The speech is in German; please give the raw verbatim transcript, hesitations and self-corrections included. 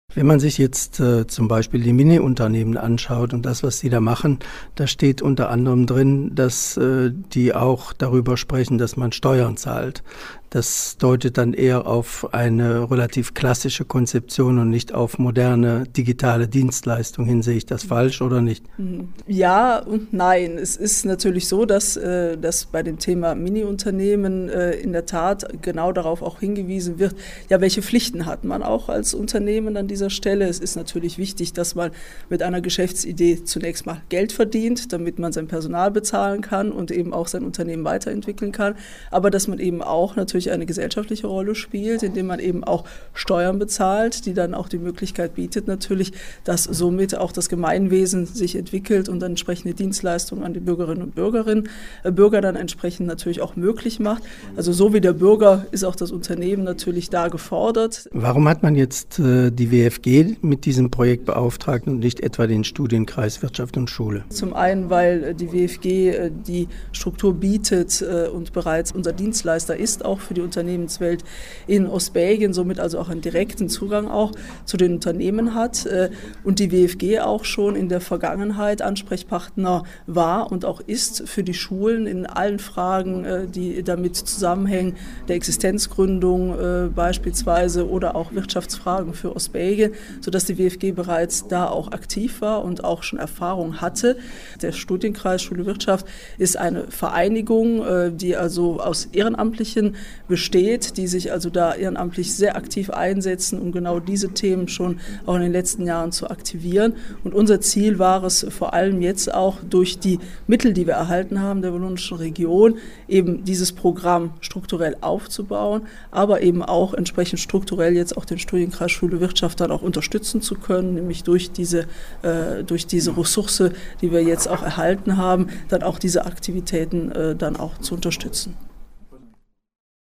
Wenn man sich jetzt äh, zum Beispiel die Mini-Unternehmen anschaut und das, was sie da machen, da steht unter anderem drin, dass äh, die auch darüber sprechen, dass man Steuern zahlt. Das deutet dann eher auf eine relativ klassische Konzeption und nicht auf moderne digitale Dienstleistungen hin. Sehe ich das falsch oder nicht? Ja und nein. Es ist natürlich so, dass, äh, dass bei dem Thema Mini-Unternehmen äh, in der Tat genau darauf auch hingewiesen wird, ja, welche Pflichten hat man auch als Unternehmen an dieser Stelle. Es ist natürlich wichtig, dass man mit einer Geschäftsidee zunächst mal Geld verdient, damit man sein Personal bezahlen kann und eben auch sein Unternehmen weiterentwickeln kann, aber dass man eben auch natürlich eine gesellschaftliche Rolle spielt, indem man eben auch Steuern bezahlt, die dann auch die Möglichkeit bietet natürlich, dass somit auch das Gemeinwesen sich entwickelt und dann entsprechende Dienstleistungen an die Bürgerinnen und Bürgerinnen, äh, Bürger dann entsprechend natürlich auch möglich macht. Also so wie der Bürger ist auch das Unternehmen natürlich da gefordert. Warum hat man jetzt äh, die W F G mit diesem Projekt beauftragt und nicht etwa den Studienkreis Wirtschaft und Schule? Zum einen, weil die W F G äh, die Struktur bietet äh, und bereits unser Dienstleister ist, auch für die Unternehmenswelt in Ostbelgien, somit also auch einen direkten Zugang auch zu den Unternehmen hat äh, und die W F G auch schon in der Vergangenheit Ansprechpartner war und auch ist für die Schulen in allen Fragen, äh, die damit zusammenhängen, der Existenzgründung äh, beispielsweise oder auch Wirtschaftsfragen für Ostbelgien, sodass die W F G bereits da auch aktiv war und auch schon Erfahrung hatte. Der Studienkreis Schule Wirtschaft ist eine Vereinigung, äh, die also aus Ehrenamtlichen besteht, die sich also da ehrenamtlich sehr aktiv einsetzen, um genau diese Themen schon auch in den letzten Jahren zu aktivieren. Und unser Ziel war es vor allem jetzt auch durch die Mittel, die wir erhalten haben, der Wallonischen Region, eben dieses Programm strukturell aufzubauen, aber eben auch entsprechend strukturell jetzt auch den Studienkreis Schule Wirtschaft dann auch unterstützen zu können, nämlich durch diese, äh, durch diese Ressource, die wir jetzt auch erhalten haben, dann auch diese Aktivitäten äh, dann auch zu unterstützen.